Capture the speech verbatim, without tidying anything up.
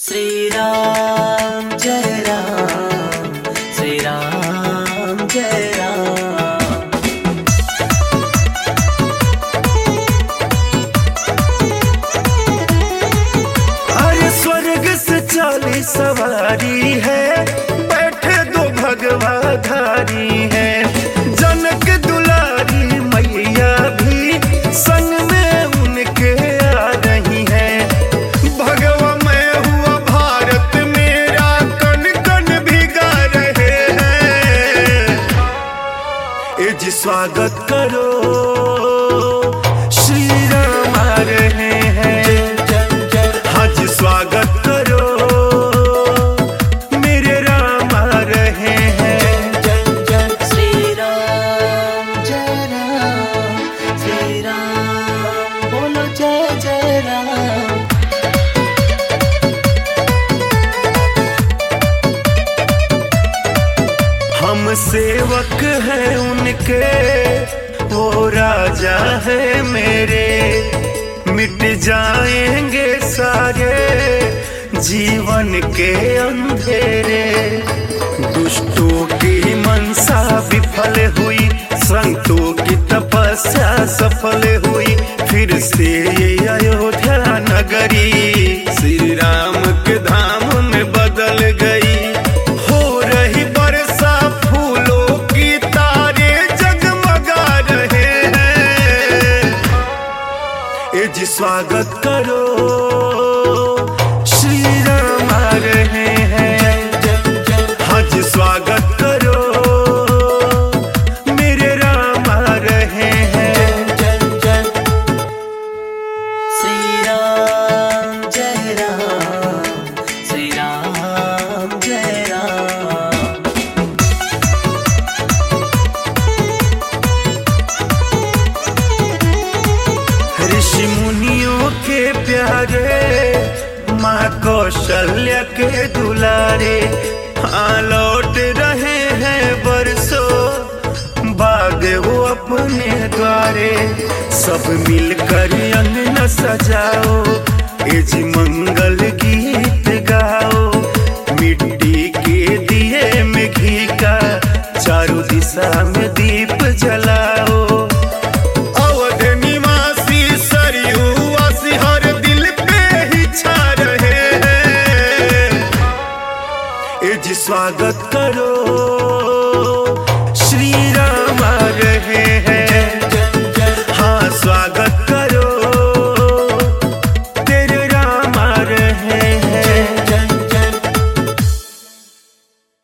श्री राम जय राम, श्री राम जय राम। अरे स्वर्ग से चाली सवारी है, बैठे दो भगवा धारी है। जनक दुलारी मैया भी संग में उनके आ रही है। भगवा मैं हुआ भारत मेरा, कण कण भिगा रहे हैं। ए जी स्वागत करो, श्री राम आ रहे हैं। हाँ जी स्वागत करो, मेरे राम आ रहे हैं। श्री राम जय राम, श्री राम बोलो जय जय राम। हम सेवक हैं उनके, वो राजा है मेरे। मिट जाएंगे सारे जीवन के अंधेरे। दुष्टों की मनसा विफल हुई, संतों की तपस्या सफल हुई। फिर से ये अयोध्या नगरी श्री राम के धाम में बदल गई। हो रही बरसा फूलों की, तारे जगमगा रहे हैं। ए जी स्वागत करो, श्री राम आ रहे हैं। हाँ जी स्वागत करो, मेरे राम आ रहे हैं। श्री राम जय राम, श्री राम जय राम। ऋषि मुनियों के प्यारे, माँ कौशल्या के दुलारे। हाँ लौट रहे हैं बरसों बाद वो अपने द्वारे। सब मिलकर अंगना सजाओ, ए जी मंगल गीत गाओ। मिट्टी के दिए में घी का, चारों दिशा में दीप जलाओ। अवध निवासी सरयू वासी हर दिल पे ही छा रहे हैं। ए जी स्वागत करो,